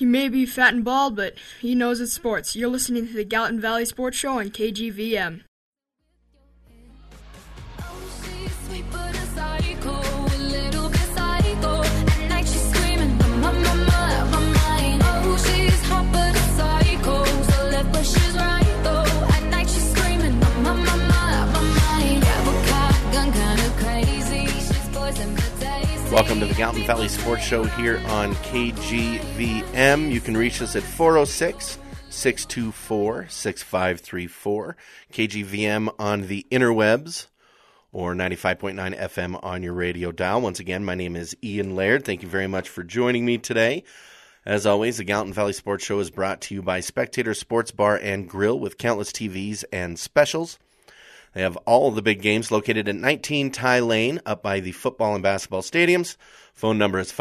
He may be fat and bald, but he knows his sports. You're listening to the Gallatin Valley Sports Show on KGVM. Welcome to the Gallatin Valley Sports Show here on KGVM. You can reach us at 406-624-6534, KGVM on the interwebs, or 95.9 FM on your radio dial. Once again, my name is Ian Laird. Thank you very much for joining me today. As always, the Gallatin Valley Sports Show is brought to you by Spectator Sports Bar and Grill with countless TVs and specials. They have all of the big games located at 19 Ty Lane, up by the football and basketball stadiums. Phone number is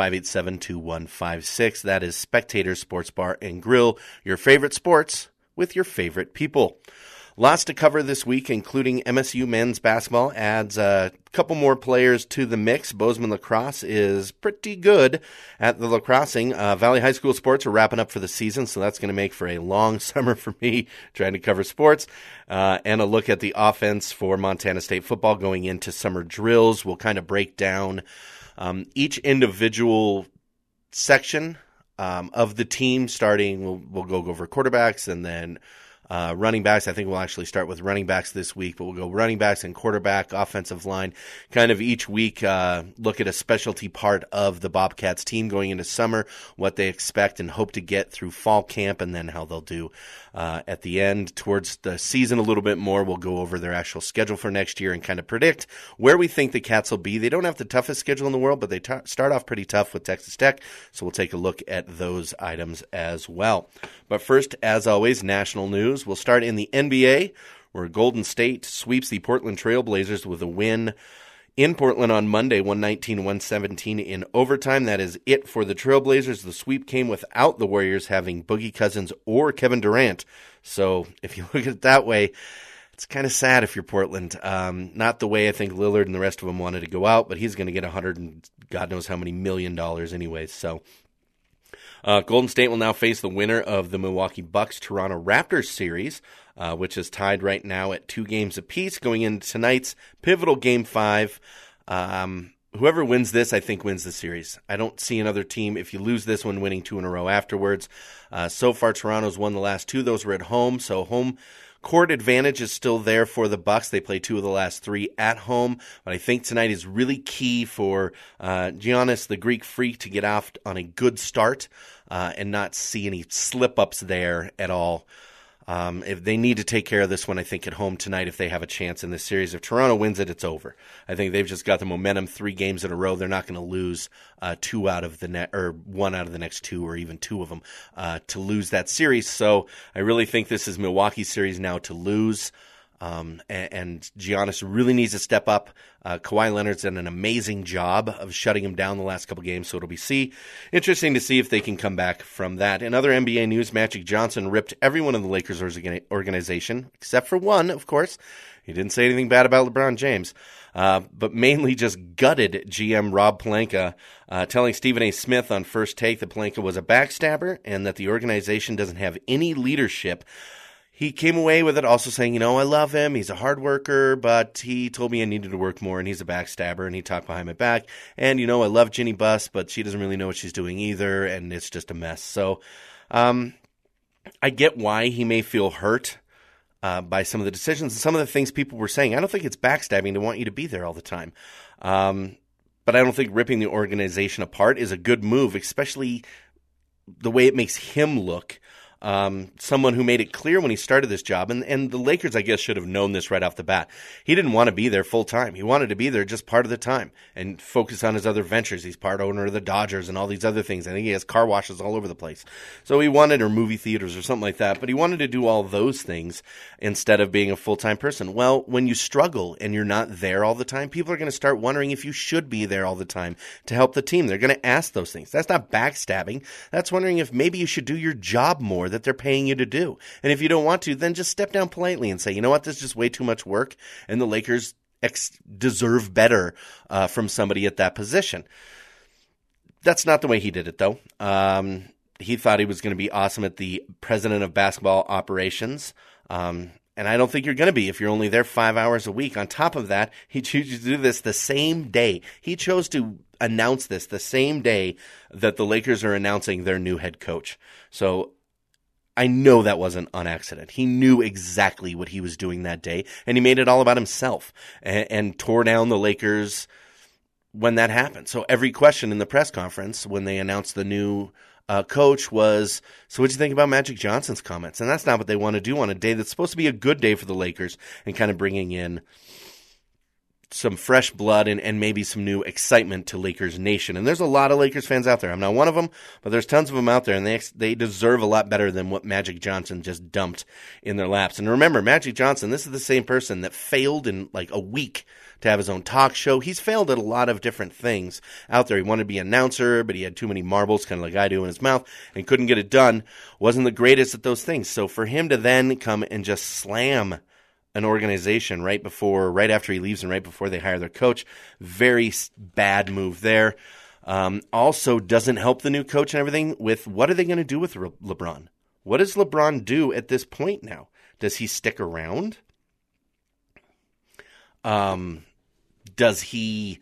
587-2156. That is Spectator Sports Bar and Grill, your favorite sports with your favorite people. Lots to cover this week, including MSU men's basketball adds a couple more players to the mix. Bozeman lacrosse is pretty good at the lacrossing. Valley High School sports are wrapping up for the season, so that's going to make for a long summer for me trying to cover sports. And a look at the offense for Montana State football going into summer drills. We'll kind of break down each individual section of the team, starting, we'll go over quarterbacks and then running backs. I think we'll actually start with running backs this week, but we'll go running backs and quarterback, offensive line, kind of each week look at a specialty part of the Bobcats team going into summer, what they expect and hope to get through fall camp, and then how they'll do at the end. Towards the season a little bit more, we'll go over their actual schedule for next year and kind of predict where we think the Cats will be. They don't have the toughest schedule in the world, but they start off pretty tough with Texas Tech, so we'll take a look at those items as well. But first, as always, national news. We'll start in the NBA, where Golden State sweeps the Portland Trail Blazers with a win in Portland on Monday, 119-117 in overtime. That is it for the Trail Blazers. The sweep came without the Warriors having Boogie Cousins or Kevin Durant. So if you look at it that way, it's kind of sad if you're Portland. Not the way I think Lillard and the rest of them wanted to go out, but he's going to get $100 and God knows how many $1 million anyways. So Golden State will now face the winner of the Milwaukee Bucks-Toronto Raptors series, which is tied right now at 2 games apiece going into tonight's pivotal Game 5. Whoever wins this, I think, wins the series. I don't see another team, if you lose this one, winning 2 in a row afterwards. So far, Toronto's won the last 2. Those were at home, so home court advantage is still there for the Bucks. They play 2 of the last 3 at home, but I think tonight is really key for Giannis, the Greek Freak, to get off on a good start and not see any slip-ups there at all. If they need to take care of this one, I think, at home tonight if they have a chance in this series. If Toronto wins it, it's over. I think they've just got the momentum 3 games in a row. They're not going to lose 2 out of the or 1 out of the next 2, or even 2 of them to lose that series. So I really think this is Milwaukee's series now to lose. And Giannis really needs to step up. Kawhi Leonard's done an amazing job of shutting him down the last couple games, so it'll be interesting to see if they can come back from that. In other NBA news, Magic Johnson ripped everyone in the Lakers organization, except for one, of course. He didn't say anything bad about LeBron James, but mainly just gutted GM Rob Pelinka, telling Stephen A. Smith on First Take that Pelinka was a backstabber and that the organization doesn't have any leadership. He came away with it also saying, I love him. He's a hard worker, but he told me I needed to work more, and he's a backstabber, and he talked behind my back. And, I love Ginny Buss, but she doesn't really know what she's doing either, and it's just a mess. So I get why he may feel hurt by some of the decisions and some of the things people were saying. I don't think it's backstabbing to want you to be there all the time. But I don't think ripping the organization apart is a good move, especially the way it makes him look. Someone who made it clear when he started this job, and the Lakers, I guess, should have known this right off the bat. He didn't want to be there full time. He wanted to be there just part of the time and focus on his other ventures. He's part owner of the Dodgers and all these other things. I think he has car washes all over the place. So he wanted, or movie theaters or something like that, but he wanted to do all those things instead of being a full-time person. Well, when you struggle and you're not there all the time, people are going to start wondering if you should be there all the time to help the team. They're going to ask those things. That's not backstabbing. That's wondering if maybe you should do your job more that they're paying you to do. And if you don't want to, then just step down politely and say, you know what, this is just way too much work, and the Lakers deserve better from somebody at that position. That's not the way he did it, though. he thought he was going to be awesome at the president of basketball operations. And I don't think you're going to be if you're only there 5 hours a week. On top of that, he chooses to do this the same day. He chose to announce this the same day that the Lakers are announcing their new head coach. So I know that wasn't on accident. He knew exactly what he was doing that day, and he made it all about himself and tore down the Lakers when that happened. So every question in the press conference when they announced the new coach was, so what'd you think about Magic Johnson's comments? And that's not what they want to do on a day that's supposed to be a good day for the Lakers and kind of bringing in some fresh blood and maybe some new excitement to Lakers Nation. And there's a lot of Lakers fans out there. I'm not one of them, but there's tons of them out there, and they deserve a lot better than what Magic Johnson just dumped in their laps. And remember, Magic Johnson, this is the same person that failed in like a week to have his own talk show. He's failed at a lot of different things out there. He wanted to be an announcer, but he had too many marbles, kind of like I do, in his mouth, and couldn't get it done. Wasn't the greatest at those things. So for him to then come and just slam an organization right after he leaves and right before they hire their coach, very bad move there. Also doesn't help the new coach and everything with what are they going to do with LeBron? What does LeBron do at this point now? Does he stick around? Does he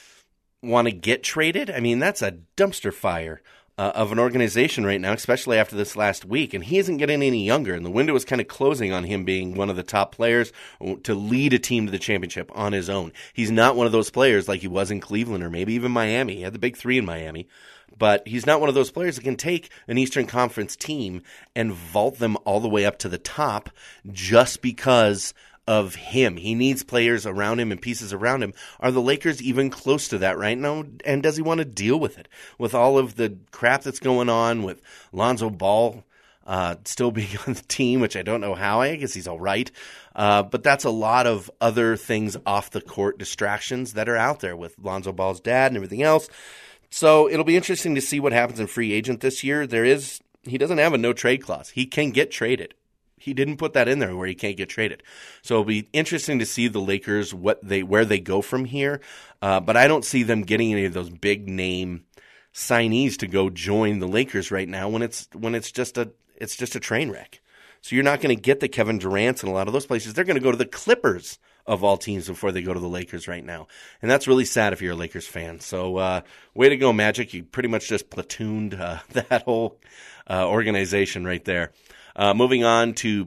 want to get traded? I mean, that's a dumpster fire of an organization right now, especially after this last week. And he isn't getting any younger. And the window is kind of closing on him being one of the top players to lead a team to the championship on his own. He's not one of those players like he was in Cleveland or maybe even Miami. He had the big three in Miami. But he's not one of those players that can take an Eastern Conference team and vault them all the way up to the top just because of him. He needs players around him and pieces around him. Are the Lakers even close to that right now? And does he want to deal with it? With all of the crap that's going on with Lonzo Ball still being on the team, which I don't know how. I guess he's all right. But that's a lot of other things off the court distractions that are out there with Lonzo Ball's dad and everything else. So it'll be interesting to see what happens in free agent this year. He doesn't have a no trade clause. He can get traded. He didn't put that in there where he can't get traded. So it'll be interesting to see the Lakers where they go from here. But I don't see them getting any of those big name signees to go join the Lakers right now when it's just a train wreck. So you're not going to get the Kevin Durant's and a lot of those places. They're going to go to the Clippers of all teams before they go to the Lakers right now. And that's really sad if you're a Lakers fan. So way to go, Magic. You pretty much just platooned that whole organization right there. Moving on to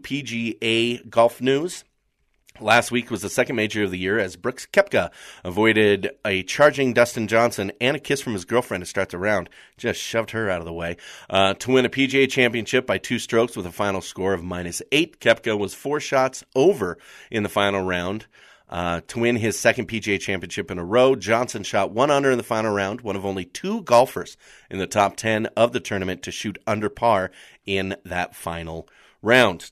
PGA golf news. Last week was the second major of the year as Brooks Koepka avoided a charging Dustin Johnson and a kiss from his girlfriend to start the round. Just shoved her out of the way. To win a PGA championship by 2 strokes with a final score of -8. Koepka was 4 shots over in the final round. To win his second PGA championship in a row, Johnson shot 1 under in the final round, one of only 2 golfers in the top 10 of the tournament to shoot under par in that final round.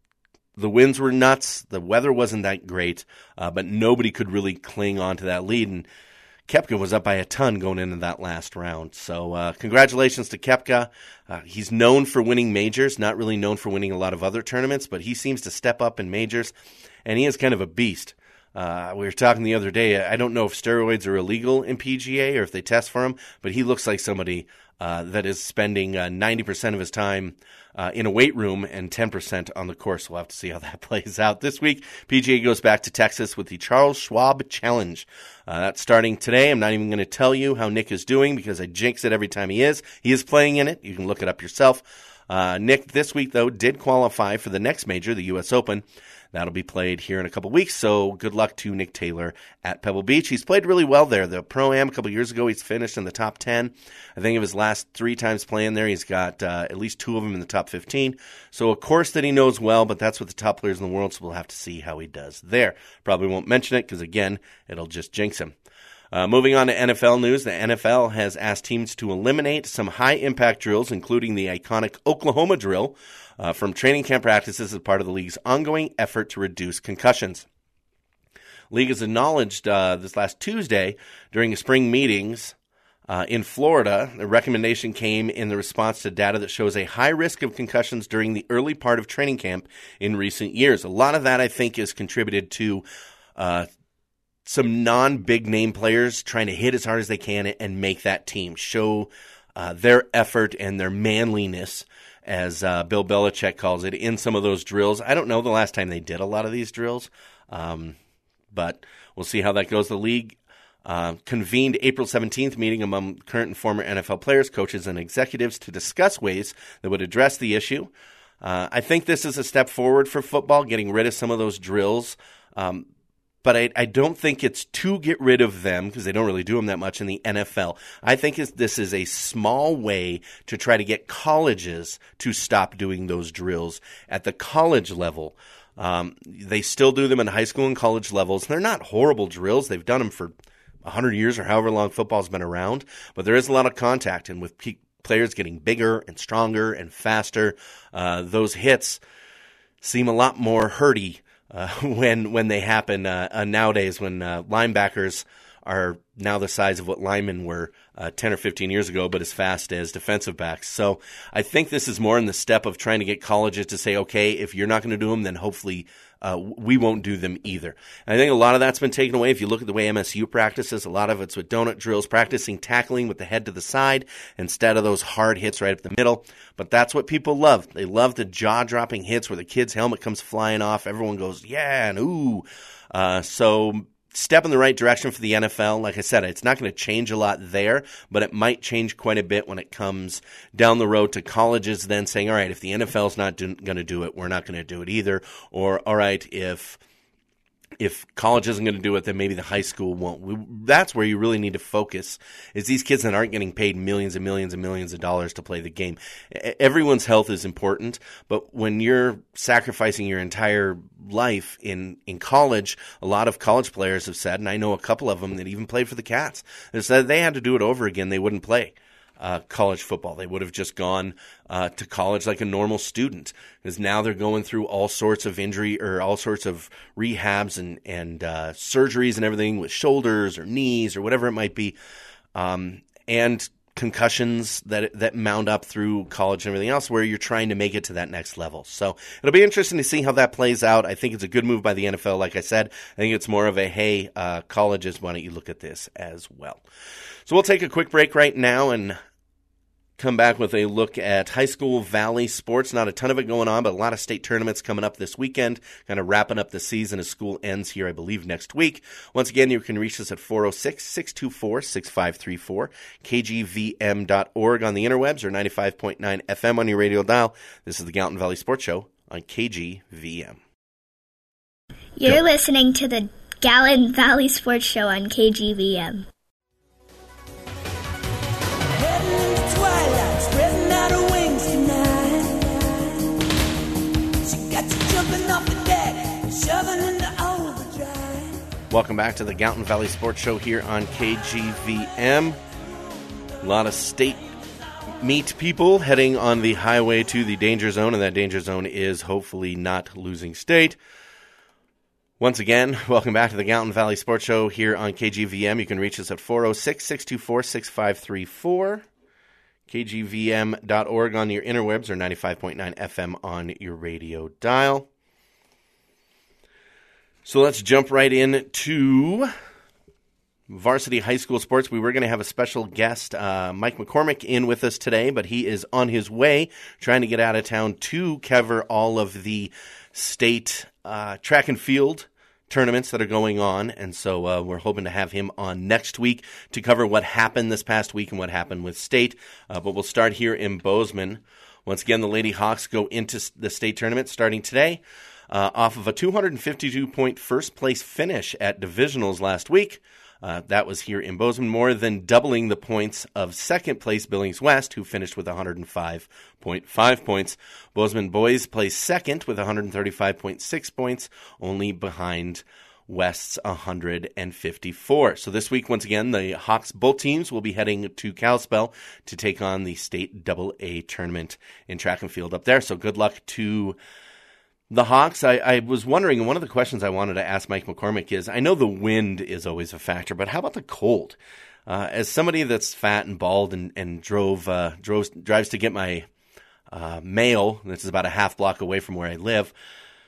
The winds were nuts. The weather wasn't that great, but nobody could really cling on to that lead. And Koepka was up by a ton going into that last round. So congratulations to Koepka. He's known for winning majors, not really known for winning a lot of other tournaments, but he seems to step up in majors, and he is kind of a beast. We were talking the other day. I don't know if steroids are illegal in PGA or if they test for them, but he looks like somebody that is spending 90% of his time in a weight room and 10% on the course. We'll have to see how that plays out. This week, PGA goes back to Texas with the Charles Schwab Challenge. That's starting today. I'm not even going to tell you how Nick is doing because I jinx it every time he is. He is playing in it. You can look it up yourself. Nick, this week, though, did qualify for the next major, the U.S. Open. That'll be played here in a couple weeks, so good luck to Nick Taylor at Pebble Beach. He's played really well there. The Pro-Am a couple years ago, he's finished in the top 10. I think of his last 3 times playing there, he's got at least 2 of them in the top 15. So a course that he knows well, but that's with the top players in the world, so we'll have to see how he does there. Probably won't mention it because, again, it'll just jinx him. Moving on to NFL news, the NFL has asked teams to eliminate some high-impact drills, including the iconic Oklahoma drill, from training camp practices as part of the league's ongoing effort to reduce concussions. League has acknowledged this last Tuesday during the spring meetings in Florida. The recommendation came in the response to data that shows a high risk of concussions during the early part of training camp in recent years. A lot of that, I think, is contributed to some non-big name players trying to hit as hard as they can and make that team, show their effort and their manliness, as Bill Belichick calls it, in some of those drills. I don't know the last time they did a lot of these drills, but we'll see how that goes. The league convened April 17th meeting among current and former NFL players, coaches, and executives to discuss ways that would address the issue. I think this is a step forward for football, getting rid of some of those drills. But I don't think it's to get rid of them, because they don't really do them that much in the NFL. I think this is a small way to try to get colleges to stop doing those drills at the college level. They still do them in high school and college levels. They're not horrible drills. They've done them for 100 years or however long football's been around. But there is a lot of contact, and with players getting bigger and stronger and faster, those hits seem a lot more hurty when they happen nowadays, when linebackers are now the size of what linemen were 10 or 15 years ago, but as fast as defensive backs. So I think this is more in the step of trying to get colleges to say, okay, if you're not going to do them, then hopefully we won't do them either. And I think a lot of that's been taken away. If you look at the way MSU practices, a lot of it's with donut drills, practicing tackling with the head to the side instead of those hard hits right up the middle. But that's what people love. They love the jaw-dropping hits where the kid's helmet comes flying off. Everyone goes, yeah, and ooh. So step in the right direction for the NFL. Like I said, it's not going to change a lot there, but it might change quite a bit when it comes down the road to colleges then saying, all right, if the NFL's not going to do it, we're not going to do it either. Or, all right, if college isn't going to do it, then maybe the high school won't. That's where you really need to focus, is these kids that aren't getting paid millions and millions and millions of dollars to play the game. Everyone's health is important, but when you're sacrificing your entire life in college, a lot of college players have said, and I know a couple of them that even played for the Cats, they said they had to do it over again. They wouldn't play college football. They would have just gone to college like a normal student, because now they're going through all sorts of injury or all sorts of rehabs and surgeries and everything with shoulders or knees or whatever it might be, and concussions that mount up through college and everything else, where you're trying to make it to that next level. So it'll be interesting to see how that plays out. I think it's a good move by the NFL. Like I said, I think it's more of a, hey, colleges, why don't you look at this as well? So we'll take a quick break right now and come back with a look at high school Valley sports. Not a ton of it going on, but a lot of state tournaments coming up this weekend, kind of wrapping up the season as school ends here, I believe, next week. Once again, you can reach us at 406-624-6534, kgvm.org on the interwebs, or 95.9 FM on your radio dial. This is the Gallatin Valley Sports Show on KGVM. You're listening to the Gallatin Valley Sports Show on KGVM. Welcome back to the Gallatin Valley Sports Show here on KGVM. A lot of state meet people heading on the highway to the danger zone, and that danger zone is hopefully not losing state. Once again, welcome back to the Gallatin Valley Sports Show here on KGVM. You can reach us at 406-624-6534, kgvm.org on your interwebs, or 95.9 FM on your radio dial. So let's jump right into varsity high school sports. We were going to have a special guest, Mike McCormick, in with us today, but he is on his way, trying to get out of town to cover all of the state track and field tournaments that are going on. And so we're hoping to have him on next week to cover what happened this past week and what happened with state. But we'll start here in Bozeman. Once again, the Lady Hawks go into the state tournament starting today. Off of a 252-point first-place finish at divisionals last week. That was here in Bozeman, more than doubling the points of second-place Billings West, who finished with 105.5 points. Bozeman boys placed second with 135.6 points, only behind West's 154. So this week, once again, the Hawks, both teams, will be heading to Kalispell to take on the state AA tournament in track and field up there. So good luck to the Hawks. I was wondering, one of the questions I wanted to ask Mike McCormick is, I know the wind is always a factor, but how about the cold? As somebody that's fat and bald and drives to get my mail, this is about a half block away from where I live,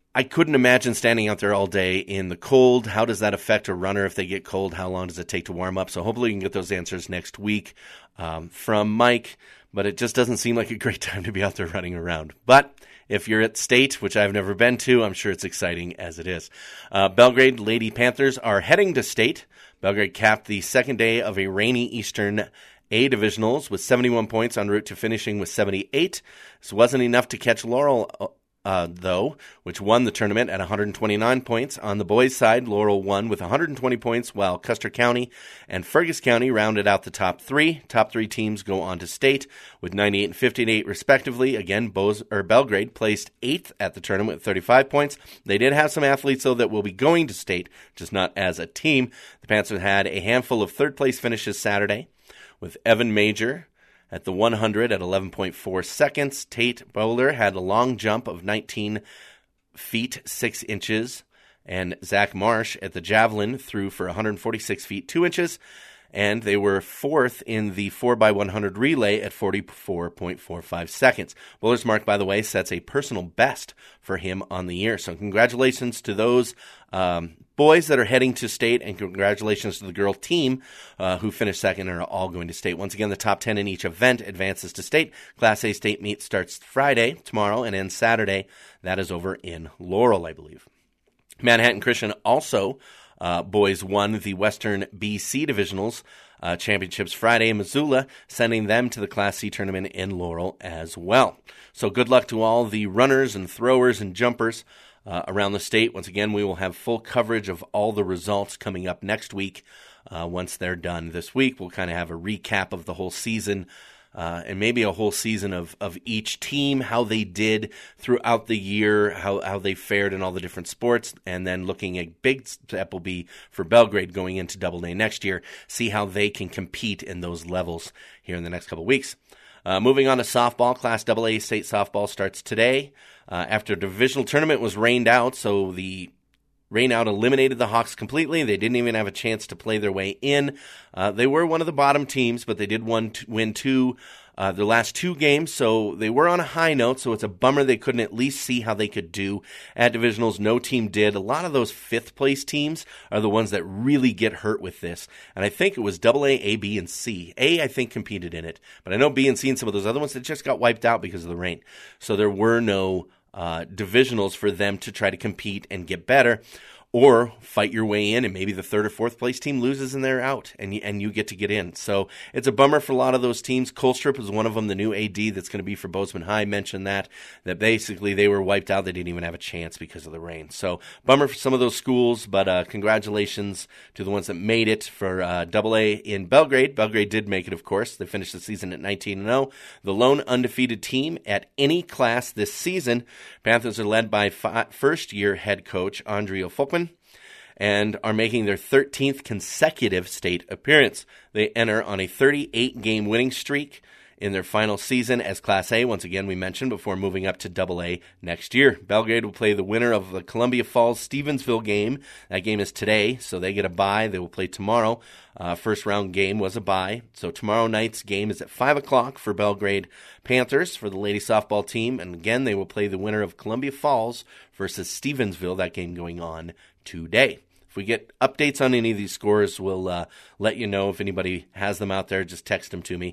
I couldn't imagine standing out there all day in the cold. How does that affect a runner if they get cold? How long does it take to warm up? So hopefully we can get those answers next week from Mike, but it just doesn't seem like a great time to be out there running around. But if you're at State, which I've never been to, I'm sure it's exciting as it is. Belgrade Lady Panthers are heading to State. Belgrade capped the second day of a rainy Eastern A divisionals with 71 points en route to finishing with 78. This wasn't enough to catch Laurel, though, which won the tournament at 129 points. On the boys' side, Laurel won with 120 points, while Custer County and Fergus County rounded out the top three. Top three teams go on to State with 98 and 58 respectively. Again, Belgrade placed 8th at the tournament with 35 points. They did have some athletes, though, that will be going to State, just not as a team. The Panthers had a handful of third-place finishes Saturday, with Evan Major at the 100 at 11.4 seconds. Tate Bowler had a long jump of 19 feet 6 inches. And Zach Marsh at the javelin threw for 146 feet 2 inches. And they were fourth in the 4x100 relay at 44.45 seconds. Bowler's mark, by the way, sets a personal best for him on the year. So congratulations to those boys that are heading to State, and congratulations to the girl team who finished second and are all going to State. Once again, the top 10 in each event advances to State. Class A State meet starts Friday, tomorrow, and ends Saturday. That is over in Laurel, I believe. Manhattan Christian also boys won the Western BC Divisionals championships Friday in Missoula, sending them to the Class C tournament in Laurel as well. So good luck to all the runners and throwers and jumpers around the state. Once again, we will have full coverage of all the results coming up next week. Once they're done this week, we'll kind of have a recap of the whole season, and maybe a whole season of each team, how they did throughout the year, how they fared in all the different sports, and then looking at big step will be for Belgrade going into AA next year, see how they can compete in those levels here in the next couple of weeks. Moving on to softball, Class AA state softball starts today. After the divisional tournament was rained out, so the rain out eliminated the Hawks completely. They didn't even have a chance to play their way in. They were one of the bottom teams, but they did win their last two games, so they were on a high note, so it's a bummer they couldn't at least see how they could do at divisionals. No team did. A lot of those fifth-place teams are the ones that really get hurt with this, and I think it was AA, A, B, and C. A, I think, competed in it, but I know B and C and some of those other ones that just got wiped out because of the rain, so there were no divisionals for them to try to compete and get better, or fight your way in, and maybe the third or fourth place team loses and they're out, and you get to get in. So it's a bummer for a lot of those teams. Colstrip is one of them, the new AD that's going to be for Bozeman High mentioned that basically they were wiped out. They didn't even have a chance because of the rain. So bummer for some of those schools, but congratulations to the ones that made it for AA in Belgrade. Belgrade did make it, of course. They finished the season at 19-0. The lone undefeated team at any class this season. Panthers are led by first-year head coach Andrea Folkman, and are making their 13th consecutive state appearance. They enter on a 38-game winning streak in their final season as Class A, once again we mentioned, before moving up to AA next year. Belgrade will play the winner of the Columbia Falls-Stevensville game. That game is today, so they get a bye. They will play tomorrow. First round game was a bye. So tomorrow night's game is at 5 o'clock for Belgrade Panthers for the lady softball team. And again, they will play the winner of Columbia Falls versus Stevensville, that game going on today. If we get updates on any of these scores, we'll let you know. If anybody has them out there, just text them to me.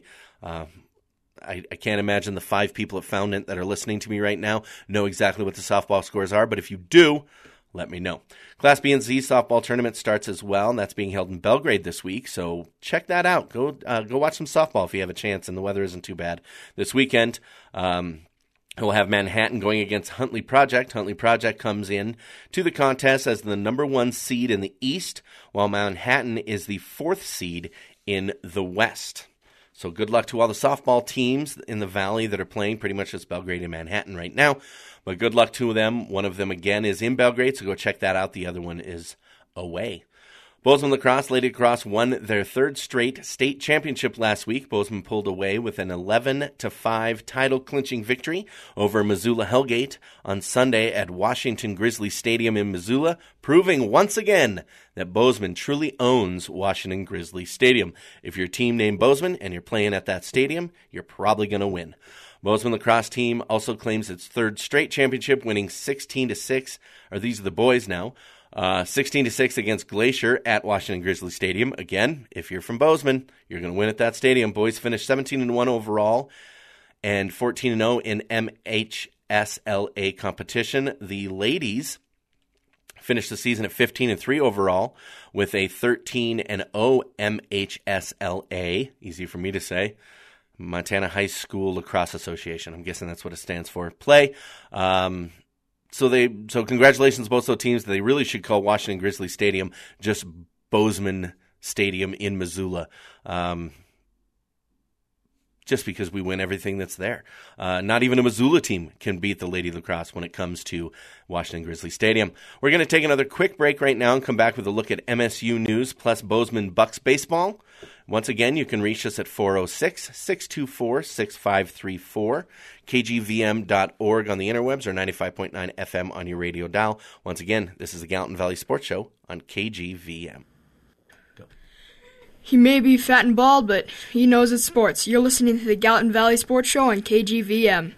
I can't imagine the 5 people at Foundant that are listening to me right now know exactly what the softball scores are, but if you do, let me know. Class B and Z softball tournament starts as well, and that's being held in Belgrade this week, so check that out. Go watch some softball if you have a chance, and the weather isn't too bad. This weekend, we'll have Manhattan going against Huntley Project. Huntley Project comes in to the contest as the number 1 seed in the East, while Manhattan is the 4th seed in the West. So good luck to all the softball teams in the Valley that are playing pretty much just Belgrade and Manhattan right now. But good luck to them. One of them, again, is in Belgrade, so go check that out. The other one is away. Bozeman Lacrosse Lady Lacrosse won their 3rd straight state championship last week. Bozeman pulled away with an 11-5 title-clinching victory over Missoula Hellgate on Sunday at Washington Grizzly Stadium in Missoula, proving once again that Bozeman truly owns Washington Grizzly Stadium. If you're a team named Bozeman and you're playing at that stadium, you're probably going to win. Bozeman lacrosse team also claims its third straight championship, winning 16-6. Or these are the boys now. 16-6 against Glacier at Washington Grizzly Stadium. Again, if you're from Bozeman, you're going to win at that stadium. Boys finished 17-1 overall and 14-0 in MHSLA competition. The ladies finished the season at 15-3 overall with a 13-0 MHSLA. Easy for me to say. Montana High School Lacrosse Association. I'm guessing that's what it stands for. Play. So congratulations to both those teams. They really should call Washington Grizzly Stadium just Bozeman Stadium in Missoula. Just because we win everything that's there. Not even a Missoula team can beat the Lady Lacrosse when it comes to Washington Grizzly Stadium. We're going to take another quick break right now and come back with a look at MSU news plus Bozeman Bucks baseball. Once again, you can reach us at 406-624-6534, kgvm.org on the interwebs or 95.9 FM on your radio dial. Once again, this is the Gallatin Valley Sports Show on KGVM. He may be fat and bald, but he knows it's sports. You're listening to the Gallatin Valley Sports Show on KGVM.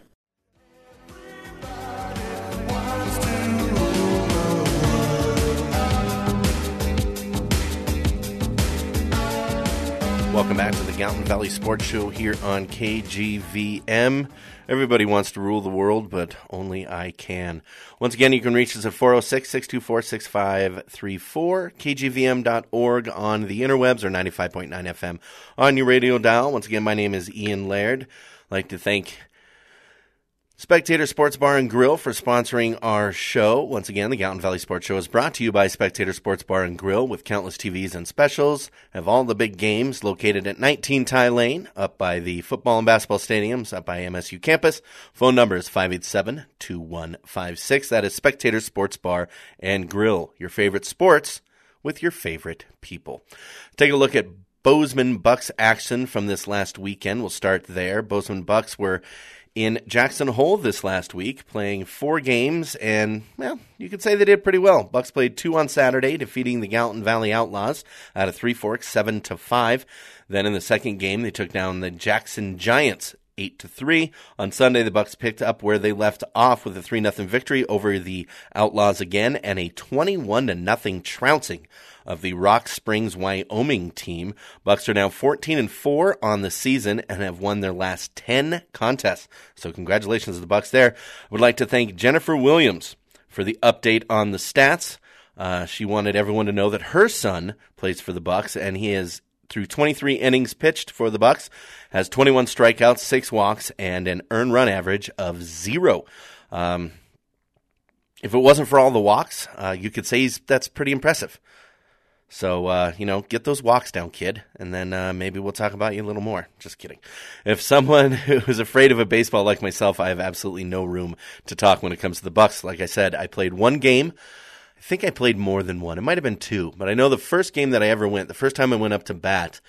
Welcome back to the Gallatin Valley Sports Show here on KGVM. Everybody wants to rule the world, but only I can. Once again, you can reach us at 406-624-6534, kgvm.org on the interwebs or 95.9 FM on your radio dial. Once again, my name is Ian Laird. I'd like to thank Spectator Sports Bar and Grill for sponsoring our show. Once again, the Gallatin Valley Sports Show is brought to you by Spectator Sports Bar and Grill with countless TVs and specials. Have all the big games located at 19 Ty Lane, up by the football and basketball stadiums, up by MSU campus. Phone number is 587-2156. That is Spectator Sports Bar and Grill. Your favorite sports with your favorite people. Take a look at Bozeman Bucks action from this last weekend. We'll start there. Bozeman Bucks were in Jackson Hole this last week, playing 4 games, and, well, you could say they did pretty well. Bucks played 2 on Saturday, defeating the Gallatin Valley Outlaws out of Three Forks 7-5. Then in the second game, they took down the Jackson Giants 8-3. On Sunday, the Bucks picked up where they left off with a 3-0 victory over the Outlaws again, and a 21-0 trouncing of the Rock Springs, Wyoming team. Bucks are now 14-4 on the season and have won their last 10 contests. So congratulations to the Bucks there. I would like to thank Jennifer Williams for the update on the stats. She wanted everyone to know that her son plays for the Bucks, and he is, through 23 innings pitched for the Bucks, has 21 strikeouts, 6 walks, and an earned run average of 0. If it wasn't for all the walks, you could say that's pretty impressive. So, get those walks down, kid, and then maybe we'll talk about you a little more. Just kidding. If someone who is afraid of a baseball like myself, I have absolutely no room to talk when it comes to the Bucks. Like I said, I played 1 game. I think I played more than 1. It might have been 2, but I know the first game that I ever went, the first time I went up to bat,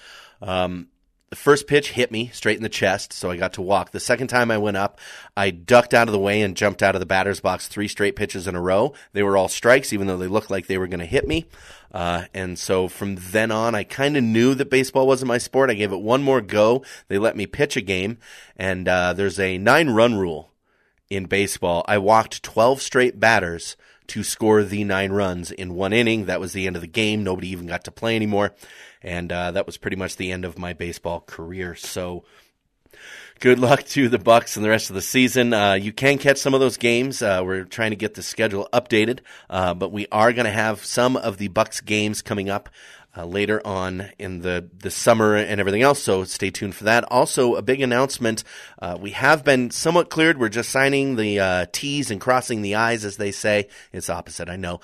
the first pitch hit me straight in the chest, so I got to walk. The second time I went up, I ducked out of the way and jumped out of the batter's box 3 straight pitches in a row. They were all strikes, even though they looked like they were going to hit me. And so from then on, I kind of knew that baseball wasn't my sport. I gave it one more go. They let me pitch a game, and there's a 9-run rule in baseball. I walked 12 straight batters to score the 9 runs in 1 inning. That was the end of the game. Nobody even got to play anymore. And that was pretty much the end of my baseball career. So good luck to the Bucks and the rest of the season. You can catch some of those games. We're trying to get the schedule updated, but we are going to have some of the Bucks games coming up later on in the summer and everything else, so stay tuned for that. Also, a big announcement. We have been somewhat cleared. We're just signing the T's and crossing the I's, as they say. It's opposite, I know.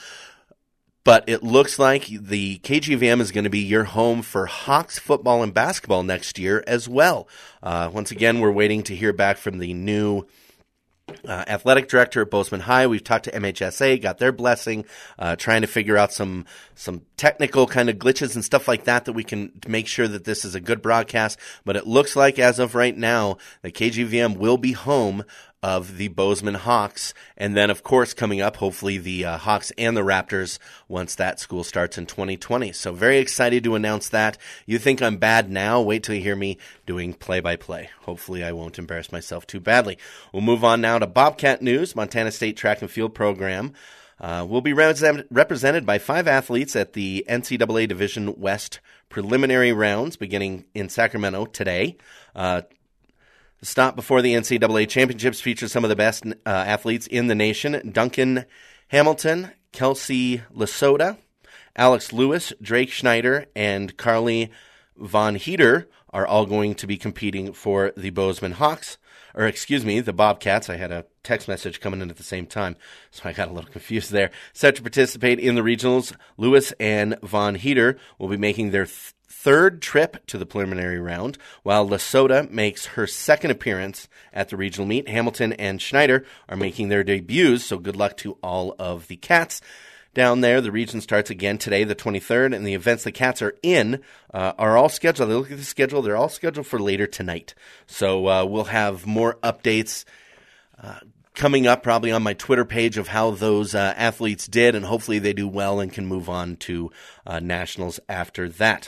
But it looks like the KGVM is going to be your home for Hawks football and basketball next year as well. Once again, we're waiting to hear back from the new athletic director at Bozeman High. We've talked to MHSA, got their blessing, trying to figure out some technical kind of glitches and stuff like that we can make sure that this is a good broadcast. But it looks like as of right now, the KGVM will be home of the Bozeman Hawks. And then, of course, coming up, hopefully the Hawks and the Raptors once that school starts in 2020. So very excited to announce that. You think I'm bad now? Wait till you hear me doing play-by-play. Hopefully I won't embarrass myself too badly. We'll move on now to Bobcat News. Montana State Track and Field Program will be represented by 5 athletes at the NCAA Division West preliminary rounds beginning in Sacramento today. The stop before the NCAA Championships features some of the best athletes in the nation. Duncan Hamilton, Kelsey Lasota, Alex Lewis, Drake Schneider, and Carly Von Heater are all going to be competing for the Bozeman Hawks. The Bobcats. I had a text message coming in at the same time, so I got a little confused there. Set to participate in the regionals, Lewis and Von Heater will be making their third trip to the preliminary round, while Lasota makes her second appearance at the regional meet. Hamilton and Schneider are making their debuts, so good luck to all of the Cats down there. The region starts again today, the 23rd, and the events the Cats are in are all scheduled. They look at the schedule, they're all scheduled for later tonight. So we'll have more updates coming up probably on my Twitter page of how those athletes did, and hopefully they do well and can move on to nationals after that.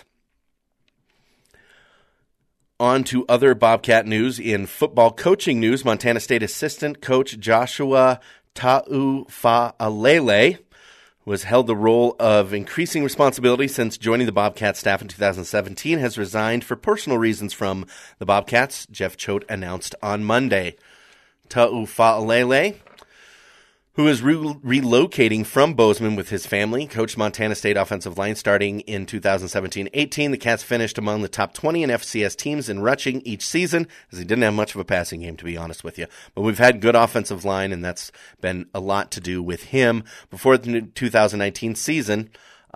On to other Bobcat news. In football coaching news, Montana State assistant coach Joshua Ta'ufa'alele was held the role of increasing responsibility since joining the Bobcat staff in 2017, has resigned for personal reasons from the Bobcats, Jeff Choate announced on Monday. Ta'ufa'alele, who is relocating from Bozeman with his family, coached Montana State offensive line starting in 2017-18. The Cats finished among the top 20 in FCS teams in rushing each season, as he didn't have much of a passing game, to be honest with you. But we've had good offensive line, and that's been a lot to do with him. Before the 2019 season,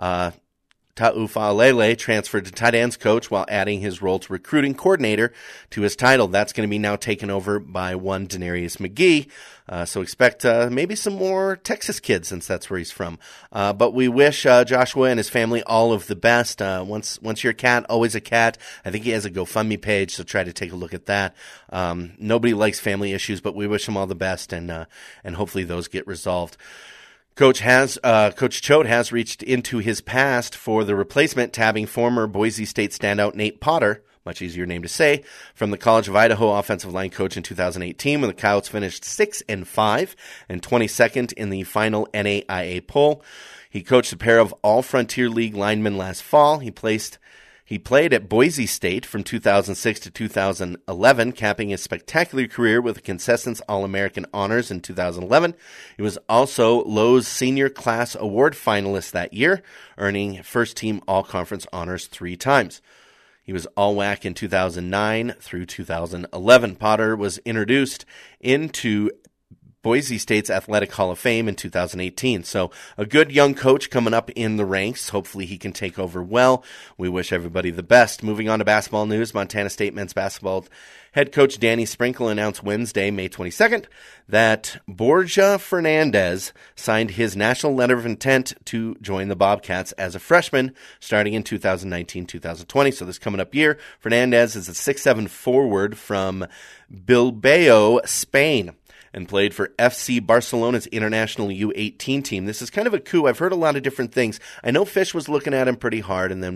Ta'ufa'alele transferred to tight ends coach while adding his role to recruiting coordinator to his title. That's going to be now taken over by one Denarius McGee. So expect maybe some more Texas kids, since that's where he's from. But we wish Joshua and his family all of the best. Once you're a cat, always a cat. I think he has a GoFundMe page, so try to take a look at that. Nobody likes family issues, but we wish him all the best, and hopefully those get resolved. Coach Choate has reached into his past for the replacement, tabbing former Boise State standout Nate Potter, much easier name to say, from the College of Idaho offensive line coach in 2018, when the Coyotes finished 6-5 and 22nd in the final NAIA poll. He coached a pair of All-Frontier League linemen last fall. He played at Boise State from 2006 to 2011, capping his spectacular career with a Consistence All-American honors in 2011. He was also Lowe's Senior Class Award finalist that year, earning first-team All-Conference honors 3 times. He was All-WAC in 2009 through 2011. Potter was introduced into Boise State's Athletic Hall of Fame in 2018. So a good young coach coming up in the ranks. Hopefully he can take over well. We wish everybody the best. Moving on to basketball news, Montana State men's basketball head coach Danny Sprinkle announced Wednesday, May 22nd, that Borja Fernandez signed his national letter of intent to join the Bobcats as a freshman starting in 2019-2020. So this coming up year, Fernandez is a 6'7" forward from Bilbao, Spain, and played for FC Barcelona's international U18 team. This is kind of a coup. I've heard a lot of different things. I know Fish was looking at him pretty hard, and then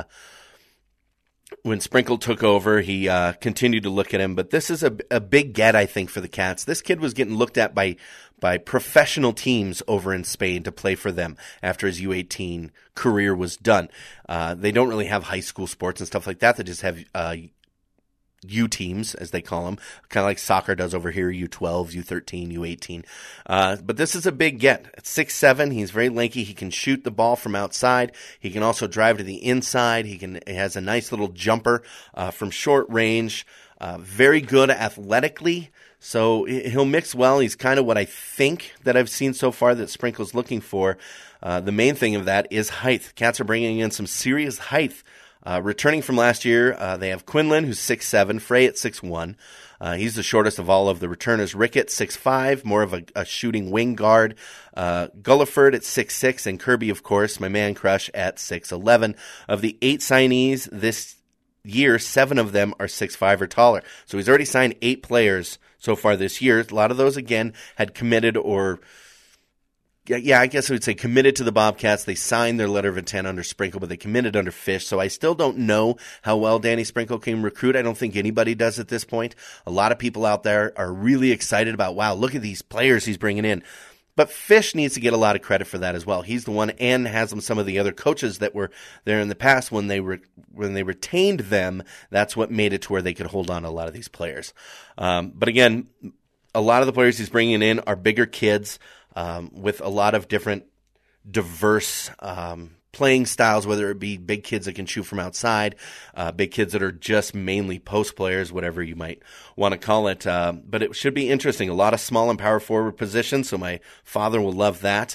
when Sprinkle took over, he continued to look at him. But this is a big get, I think, for the Cats. This kid was getting looked at by professional teams over in Spain to play for them after his U18 career was done. They don't really have high school sports and stuff like that. They just have U teams, as they call them, kind of like soccer does over here, U12, U13, U18. But this is a big get. At 6'7", he's very lanky. He can shoot the ball from outside. He can also drive to the inside. He has a nice little jumper from short range. Very good athletically. So he'll mix well. He's kind of what I think that I've seen so far that Sprinkle's looking for. The main thing of that is height. Cats are bringing in some serious height. Returning from last year, they have Quinlan, who's 6'7", Frey at 6'1". He's the shortest of all of the returners. Rickett, 6'5", more of a shooting wing guard. Gulliford at 6'6", and Kirby, of course, my man crush, at 6'11". Of the 8 signees this year, 7 of them are 6'5" or taller. So he's already signed 8 players so far this year. A lot of those, again, had committed or, I guess I would say committed to the Bobcats. They signed their letter of intent under Sprinkle, but they committed under Fish. So I still don't know how well Danny Sprinkle can recruit. I don't think anybody does at this point. A lot of people out there are really excited about, wow, look at these players he's bringing in. But Fish needs to get a lot of credit for that as well. He's the one, and has some of the other coaches that were there in the past when they retained them. That's what made it to where they could hold on to a lot of these players. But again, a lot of the players he's bringing in are bigger kids with a lot of different diverse playing styles, whether it be big kids that can shoot from outside, big kids that are just mainly post players, whatever you might want to call it. But it should be interesting. A lot of small and power forward positions, so my father will love that.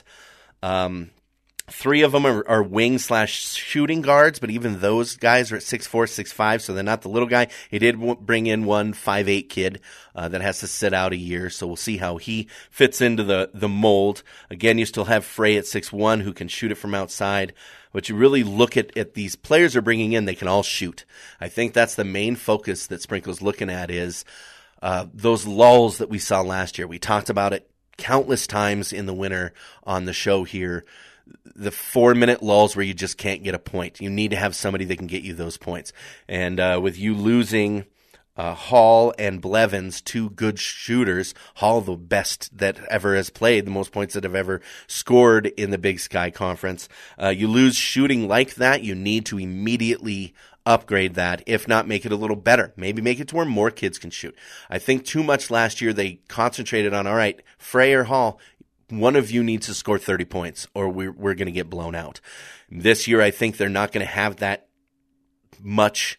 3 of them are wing/shooting guards, but even those guys are at 6'4", 6'5", so they're not the little guy. He did bring in one 5'8" kid that has to sit out a year, so we'll see how he fits into the mold. Again, you still have Frey at 6'1", who can shoot it from outside. But you really look at these players they're bringing in, they can all shoot. I think that's the main focus that Sprinkle's looking at is those lulls that we saw last year. We talked about it countless times in the winter on the show here. The 4-minute lulls where you just can't get a point. You need to have somebody that can get you those points. And with you losing Hall and Blevins, 2 good shooters, Hall the best that ever has played, the most points that have ever scored in the Big Sky Conference. You lose shooting like that, you need to immediately upgrade that, if not make it a little better. Maybe make it to where more kids can shoot. I think too much last year they concentrated on, all right, Frey or Hall, one of you needs to score 30 points or we're going to get blown out. This year, I think they're not going to have that much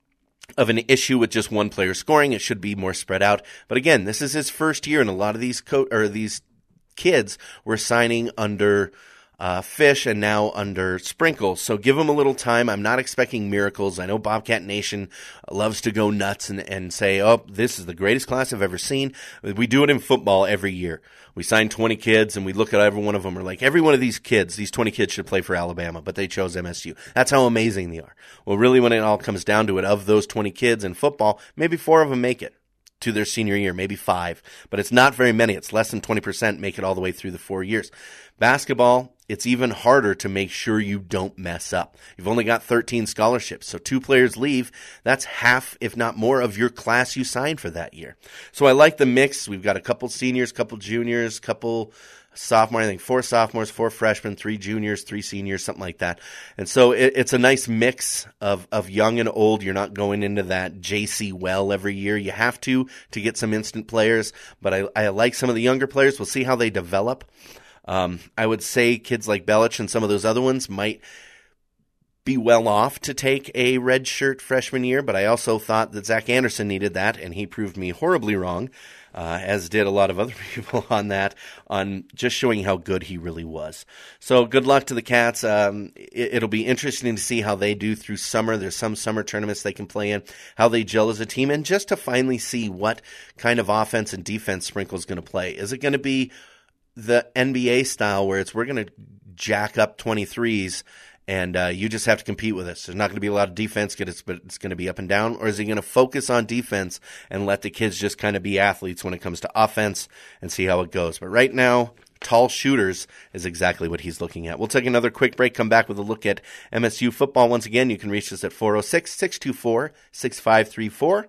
of an issue with just one player scoring. It should be more spread out. But again, this is his first year, and a lot of these these kids were signing under Fish and now under Sprinkle. So give them a little time. I'm not expecting miracles. I know Bobcat Nation loves to go nuts and say, oh, this is the greatest class I've ever seen. We do it in football every year. We sign 20 kids and we look at every one of them. We're like, every one of these kids, these 20 kids should play for Alabama, but they chose MSU. That's how amazing they are. Well, really, when it all comes down to it, of those 20 kids in football, maybe 4 of them make it to their senior year, maybe 5. But it's not very many. It's less than 20% make it all the way through the 4 years. Basketball, it's even harder to make sure you don't mess up. You've only got 13 scholarships, so 2 players leave. That's half, if not more, of your class you signed for that year. So I like the mix. We've got a couple seniors, couple juniors, couple sophomores, I think 4 sophomores, 4 freshmen, 3 juniors, 3 seniors, something like that. And so it's a nice mix of young and old. You're not going into that JC well every year. You have to get some instant players, but I like some of the younger players. We'll see how they develop. I would say kids like Belich and some of those other ones might be well off to take a redshirt freshman year, but I also thought that Zach Anderson needed that, and he proved me horribly wrong, as did a lot of other people on that, on just showing how good he really was. So good luck to the Cats. It'll be interesting to see how they do through summer. There's some summer tournaments they can play in, how they gel as a team, and just to finally see what kind of offense and defense Sprinkle's going to play. Is it going to be the NBA style where we're going to jack up 23s and you just have to compete with us? There's not going to be a lot of defense, but it's going to be up and down. Or is he going to focus on defense and let the kids just kind of be athletes when it comes to offense and see how it goes? But right now, tall shooters is exactly what he's looking at. We'll take another quick break, come back with a look at MSU football. Once again, you can reach us at 406-624-6534,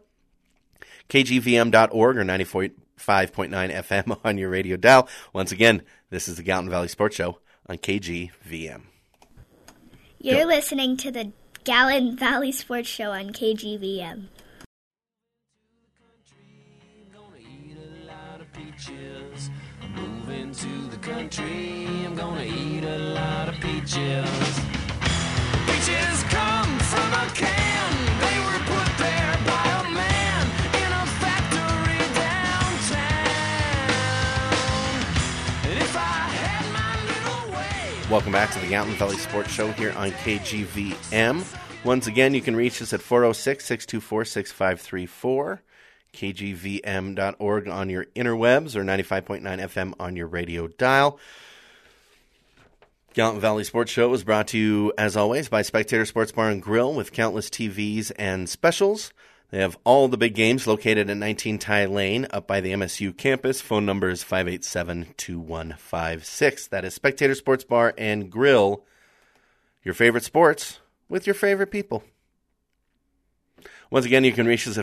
kgvm.org, or 94.5.9 FM on your radio dial. Once again, this is the Gallatin Valley Sports Show on KGVM. You're listening to the Gallatin Valley Sports Show on KGVM. I'm moving to the country. I'm gonna eat a lot of peaches. Peaches come from a can. They were put there by a man in a factory downtown. And if I had my little way. Welcome back to the Gallatin Valley Sports Show here on KGVM. Once again, you can reach us at 406-624-6534, kgvm.org on your interwebs, or 95.9 FM on your radio dial. Gallatin Valley Sports Show is brought to you, as always, by Spectator Sports Bar and Grill with countless TVs and specials. They have all the big games located at 19 Ty Lane up by the MSU campus. Phone number is 587-2156. That is Spectator Sports Bar and Grill, your favorite sports with your favorite people. Once again, you can reach us at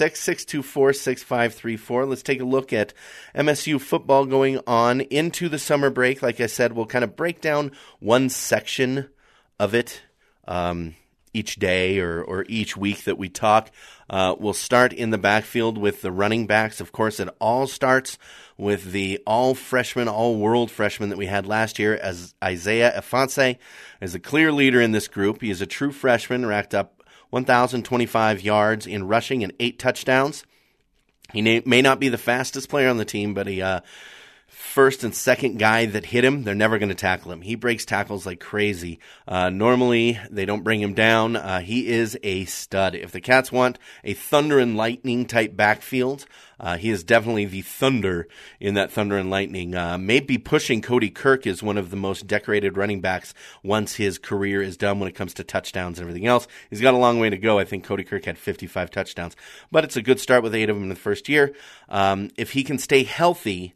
406-624-6534. Let's take a look at MSU football going on into the summer break. Like I said, we'll kind of break down one section of it each day or each week that we talk. We'll start in the backfield with the running backs. Of course, it all starts with the all-freshman, all-world freshman that we had last year, as Isaiah Ifanse is a clear leader in this group. He is a true freshman, racked up 1,025 yards in rushing and 8 touchdowns. He may not be the fastest player on the team, but he first and second guy that hit him, they're never going to tackle him. He breaks tackles like crazy. Normally, they don't bring him down. He is a stud. If the Cats want a thunder and lightning type backfield, he is definitely the thunder in that thunder and lightning. Maybe pushing Cody Kirk is one of the most decorated running backs once his career is done when it comes to touchdowns and everything else. He's got a long way to go. I think Cody Kirk had 55 touchdowns, but it's a good start with 8 of them in the first year. If he can stay healthy,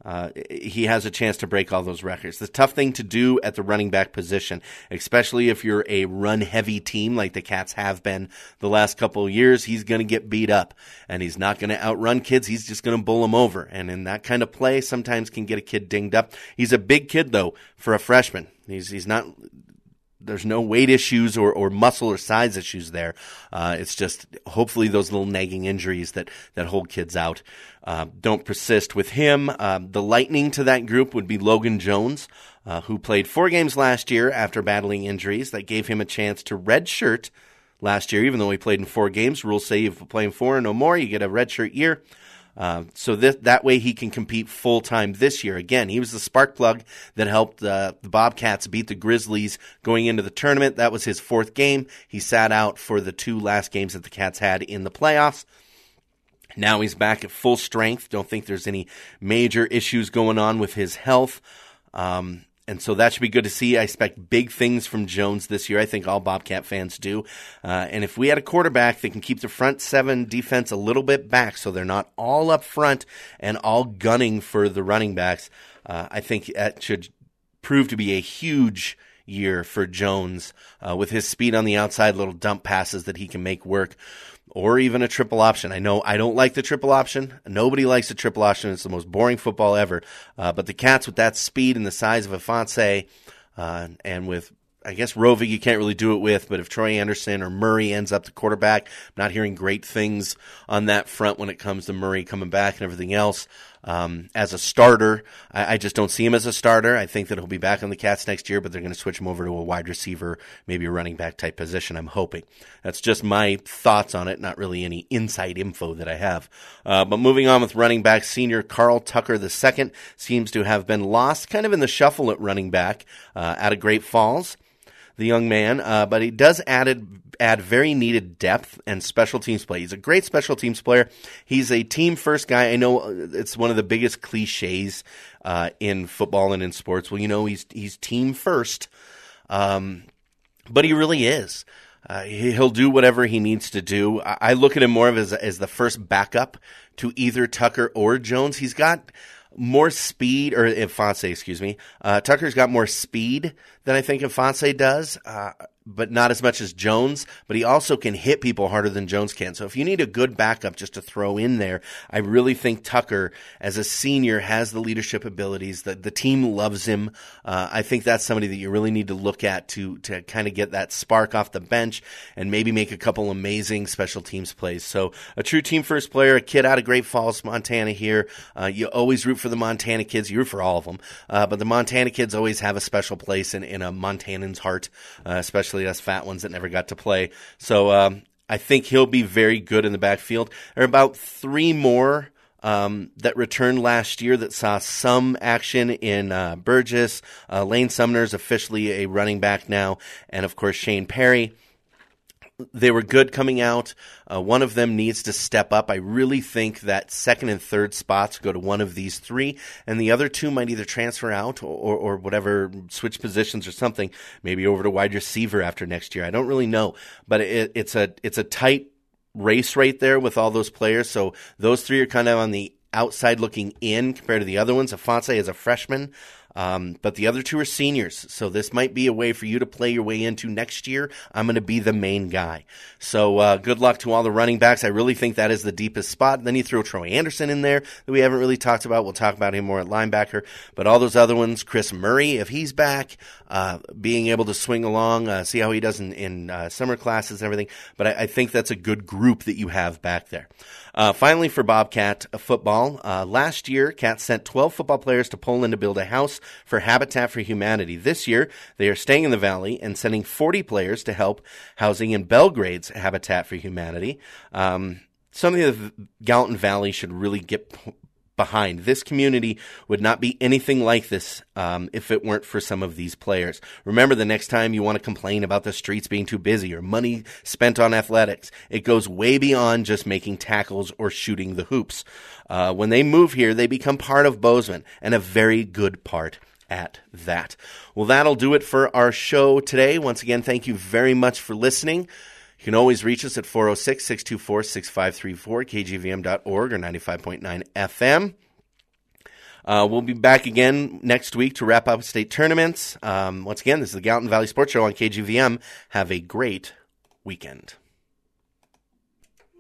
he has a chance to break all those records. The tough thing to do at the running back position, especially if you're a run-heavy team like the Cats have been the last couple of years, he's going to get beat up, and he's not going to outrun kids. He's just going to bull them over, and in that kind of play, sometimes can get a kid dinged up. He's a big kid, though, for a freshman. He's not... There's no weight issues or muscle or size issues there. It's just hopefully those little nagging injuries that hold kids out don't persist with him. The lightning to that group would be Logan Jones, who played 4 games last year after battling injuries. That gave him a chance to redshirt last year, even though he played in 4 games. Rules say if you're playing 4 or no more, you get a redshirt year. So that way he can compete full-time this year. Again, he was the spark plug that helped the Bobcats beat the Grizzlies going into the tournament. That was his 4th game. He sat out for the 2 last games that the Cats had in the playoffs. Now he's back at full strength. Don't think there's any major issues going on with his health. And so that should be good to see. I expect big things from Jones this year. I think all Bobcat fans do. And if we had a quarterback that can keep the front 7 defense a little bit back so they're not all up front and all gunning for the running backs, I think that should prove to be a huge year for Jones with his speed on the outside, little dump passes that he can make work. Or even a triple option. I know I don't like the triple option. Nobody likes the triple option. It's the most boring football ever. But the Cats, with that speed and the size of Ifanse, and with, I guess, Rovig, you can't really do it with, but if Troy Anderson or Murray ends up the quarterback, I'm not hearing great things on that front when it comes to Murray coming back and everything else. As a starter, I just don't see him as a starter. I think that he'll be back on the Cats next year, but they're going to switch him over to a wide receiver, maybe a running back type position, I'm hoping. That's just my thoughts on it, not really any inside info that I have. But moving on with running back, senior Carl Tucker II seems to have been lost kind of in the shuffle at running back out of Great Falls. The young man, but he does add very needed depth and special teams play. He's a great special teams player. He's a team-first guy. I know it's one of the biggest cliches in football and in sports. Well, you know, he's team first, but he really is. He'll do whatever he needs to do. I look at him more of as the first backup to either Tucker or Jones. He's got more speed, or Ifanse, excuse me. Tucker's got more speed than I think Ifanse does, but not as much as Jones. But he also can hit people harder than Jones can. So if you need a good backup just to throw in there, I really think Tucker, as a senior, has the leadership abilities. The team loves him. I think that's somebody that you really need to look at to kind of get that spark off the bench and maybe make a couple amazing special teams plays. So a true team first player, a kid out of Great Falls, Montana here. You always root for the Montana kids. You root for all of them. But the Montana kids always have a special place in a Montanan's heart, especially us fat ones that never got to play. So I think he'll be very good in the backfield. There are about 3 more that returned last year that saw some action in Burgess. Lane Sumner's officially a running back now, and of course Shane Perry. they were good coming out. One of them needs to step up. I really think that second and third spots go to one of these three, and the other two might either transfer out or whatever, switch positions or something, maybe over to wide receiver after next year. I don't really know, but it's a tight race right there with all those players. So those three are kind of on the outside looking in compared to the other ones. Afonso is a freshman. But the other two are seniors, so this might be a way for you to play your way into next year. I'm going to be the main guy. So good luck to all the running backs. I really think that is the deepest spot. Then you throw Troy Anderson in there that we haven't really talked about. We'll talk about him more at linebacker. But all those other ones, Chris Murray, if he's back, being able to swing along, see how he does in summer classes and everything. But I think that's a good group that you have back there. Finally, for Bobcat football, last year, Cats sent 12 football players to Poland to build a house for Habitat for Humanity. This year, they are staying in the Valley and sending 40 players to help housing in Belgrade's Habitat for Humanity. Something that the Gallatin Valley should really get behind. This community would not be anything like this if it weren't for some of these players. Remember, the next time you want to complain about the streets being too busy or money spent on athletics, it goes way beyond just making tackles or shooting the hoops. When they move here, they become part of Bozeman, and a very good part at that. Well, that'll do it for our show today. Once again, thank you very much for listening. You can always reach us at 406-624-6534, kgvm.org, or 95.9 FM. We'll be back again next week to wrap up state tournaments. Once again, this is the Gallatin Valley Sports Show on KGVM. Have a great weekend.